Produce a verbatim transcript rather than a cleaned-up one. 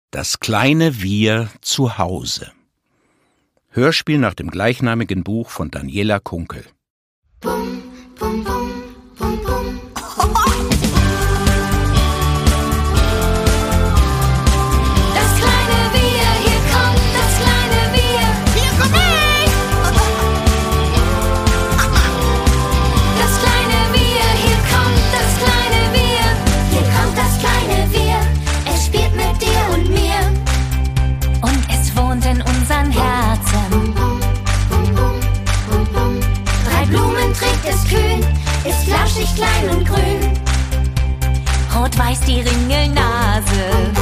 Das kleine Wir zu Hause. Hörspiel nach dem gleichnamigen Buch von Daniela Kunkel. Bum, bum, bum, bum, bum. Das kleine Wir, hier kommt das kleine Wir. Hier komm ich! Das kleine Wir, hier kommt das kleine Wir. Hier kommt das kleine Wir. Es spielt mit dir und mir. Und es wohnt in unseren Herzen. Bum, bum, bum, bum, bum, bum. Drei Blumen trägt es kühn, ist flauschig, klein und grün. Rot-weiß die Ringelnase.